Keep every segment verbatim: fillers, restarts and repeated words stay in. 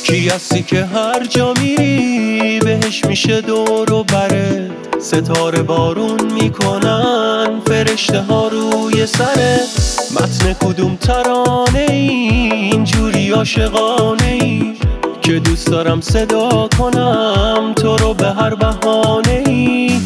کی هستی که هر جا میری بهش میشه دور و بره، ستاره بارون میکنن فرشته ها روی سره. متن کدوم ترانه ای اینجوری عاشقانه ای که دوست دارم صدا کنم تو رو به هر بهانه ای.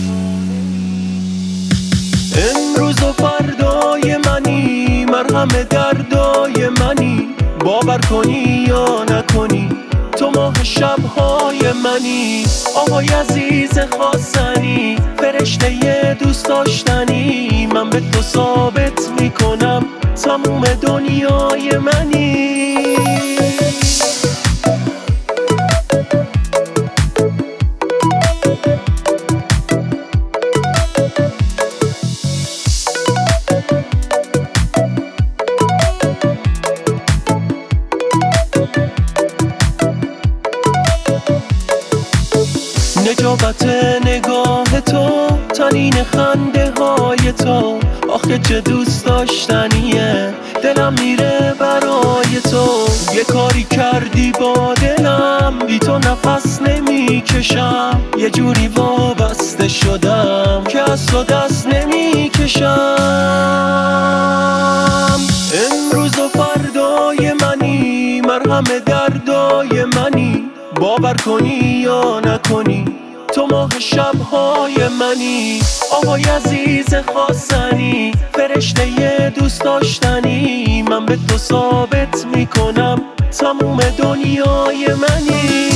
امروز و فردای منی، مرهم دردای منی، باور کنی یا نکنی تو ماه شبهای منی. آهای عزیز خواستنی، فرشته دوست داشتنی، من به تو ثابت میکنم تموم دنیای منی. نجابت نگاه تو، تنین خنده های تو، آخه چه دوست داشتنیه، دلم میره برای تو. یه کاری کردی با دلم، بی تو نفس نمیکشم، یه جوری وابسته شدم که از تو دست نمیکشم. امروز و فردای منی، مرهم دردای منی، باور کنی یا نکنی تو ماه شبهای منی. آهای عزیز خواستنی، فرشته دوست داشتنی، من به تو ثابت میکنم تموم دنیای منی.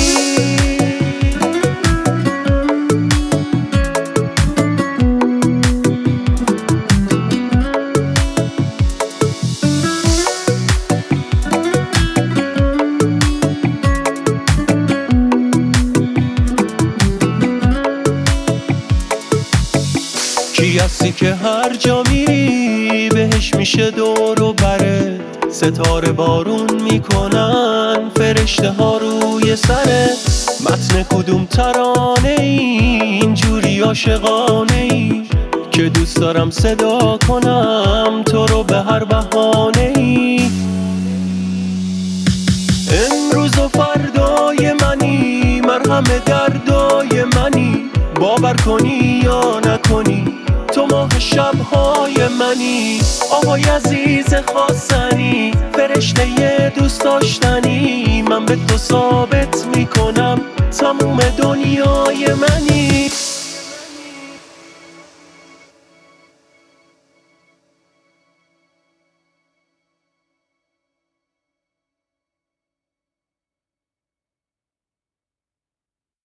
کی هستی که هر جا میری بهش میشه دور و بره، ستاره بارون میکنن فرشته ها روی سره. متن کدوم ترانه ای اینجوری عاشقانه ای که دوست دارم صدا کنم تو رو به هر بهانه ای. امروز و فردای منی، مرهم دردای منی، باور کنی یا نکنی تو ماه شبهای منی. آهای عزیز خواستنی، فرشته دوست داشتنی، من به تو ثابت میکنم تموم دنیای منی.